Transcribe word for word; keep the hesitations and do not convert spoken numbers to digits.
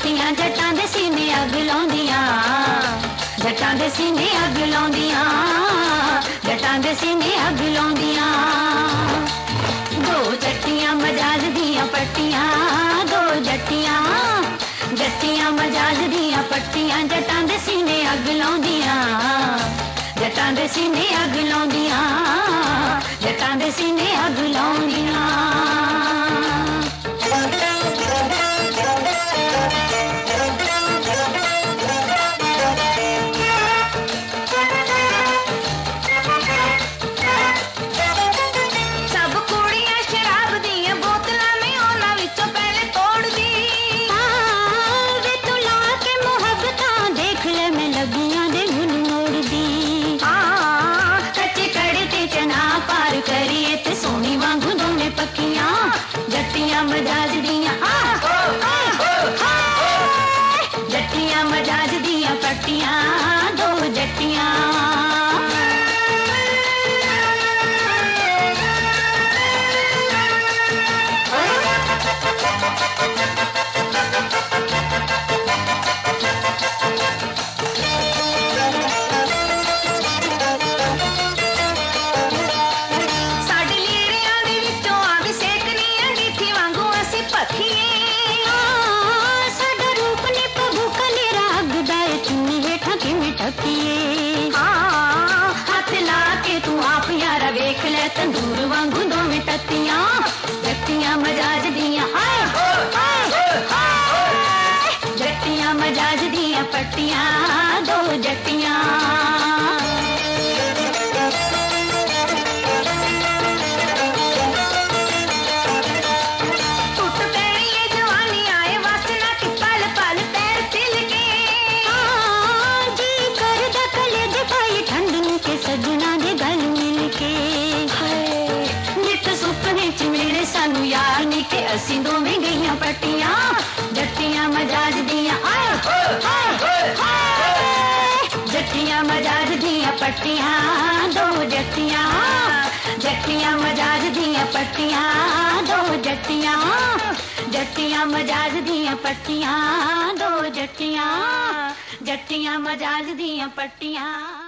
पट्टियां जटां दे सीने अग लाउंदियां, जटां दे सीने अग लाउंदियां, जटां दे सीने अग लाउंदियां। दो जट्टियां मजाज दियां पट्टियां, दो जट्टियां जट्टियां मजाज दियां पट्टियां जटां दे सीने अग लाउंदियां, जटां दे सीने अग लाउंदियां, जटां दे सीने अग लाउंदियां। जट्टियां मजाज दियां जट्टियां मजाज दियां पट्टियां, दो जट्टियां तंदूर वांगू दोवें तत्तियां, जट्टियां मजाज दियां जट्टियां मजाज दियां पट्टियां, दो जट्टियां टुट पैनी ये जवानी आए वासना की पल पल पैर तिल के जी करदा कले दिखाई ठंड नूं के सजना दे गल मिल के मेरे सानू यार नी के असी दोवें गईयां पट्टियां, जट्टियां मजाज दियां जट्टियां मजाज दियां पट्टियां, दो जट्टियां जट्टियां मजाज दियां पट्टियां, दो जट्टियां जट्टियां मजाज दियां पट्टियां, दो जट्टियां जट्टियां मजाज दियां पट्टियां।